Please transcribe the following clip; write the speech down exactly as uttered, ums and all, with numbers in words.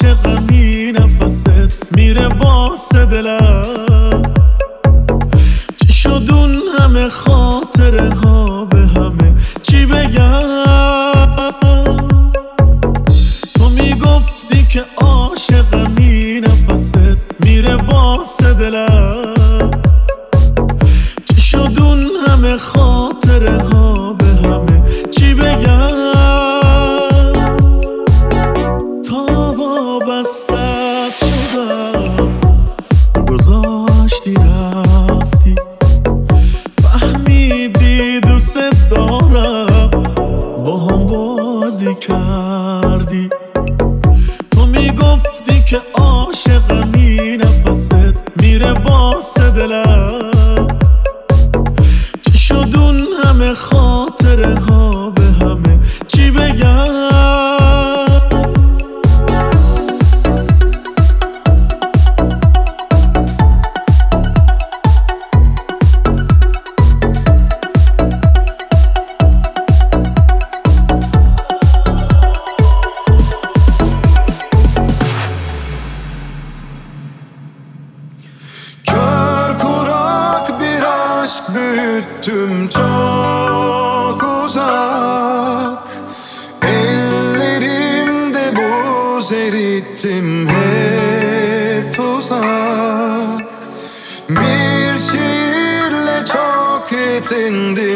عاشقمی نفست میره واسه دلم. چی شد اون همه خاطره ها به همه چی بگم؟ تو میگفتی که عاشقمی نفست میره واسه دلم. چی شد اون همه خاطره ها به همه چی بگم؟ تا وابستت شدم گذاشتی رفتی، فهمیدی دوست دارم با هم بازی کردی. تو میگفتی که عاشقمی نفست میره واسه دلم. چی شد اون همه خاطره ها به همه چی بگم؟ Büyüttüm çok uzak, ellerimde buz erittim hep uzak. Bir şiirle çok yetindim.